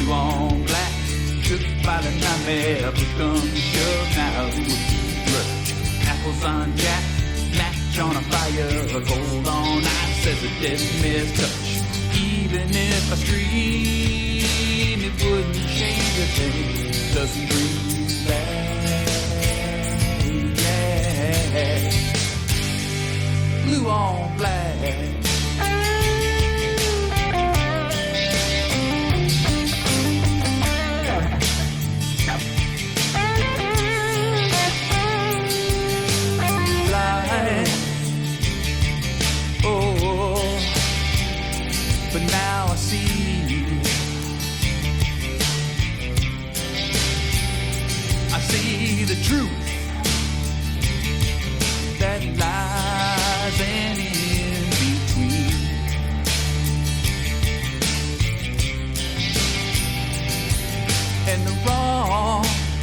blue on black, took by the nightmare, push come to shove, now who would be grudge? Apples on jack, match on a fire, cold on ice says a dead man's touch. Even if I scream, it wouldn't change a thing, doesn't bring you back, yeah. Blue on black. But now I see you. I see the truth that lies in between. And the wrong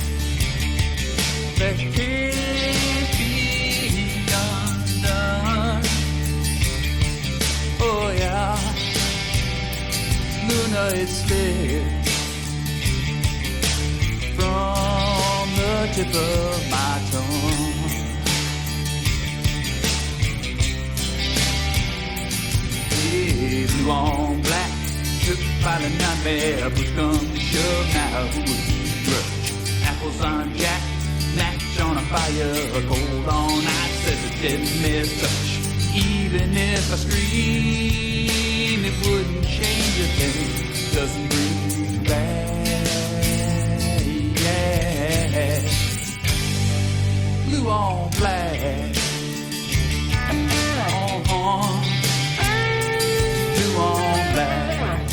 that can't be undone. Oh yeah. Luna, it's clear from the tip of my tongue. Yeah, blue on black, took by the nightmare, push come to shove, now who would be grudge? Apples on jack, match on a fire, cold on ice says a dead man's touch. Even if I scream, it wouldn't change a thing, doesn't bring you back, yeah. Blue on black, blue on black.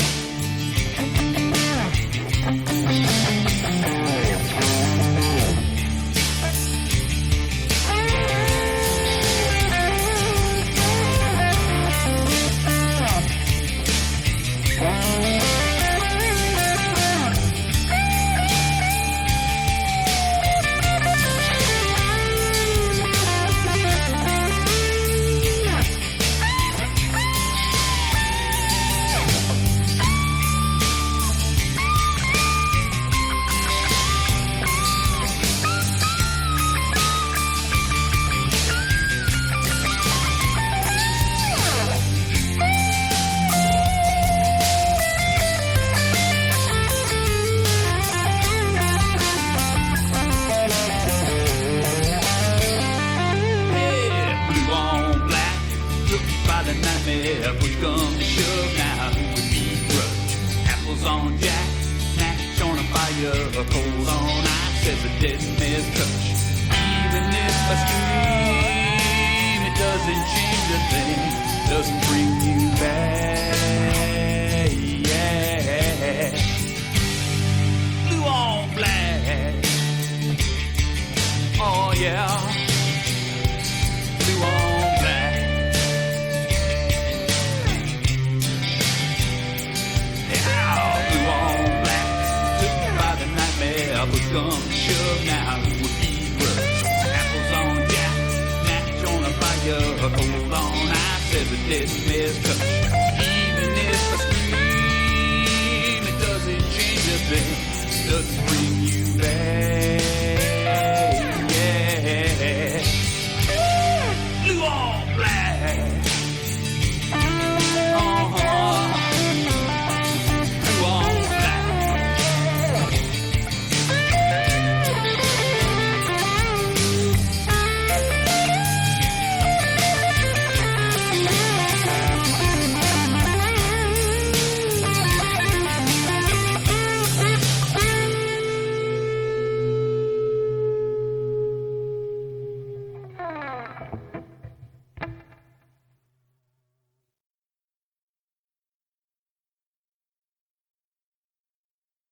The nightmare push come to shove, now who would be grudge? Apples on jack, match on a fire, cold on ice says a dead man's touch. Even if I scream, it doesn't change a thing, doesn't bring you back.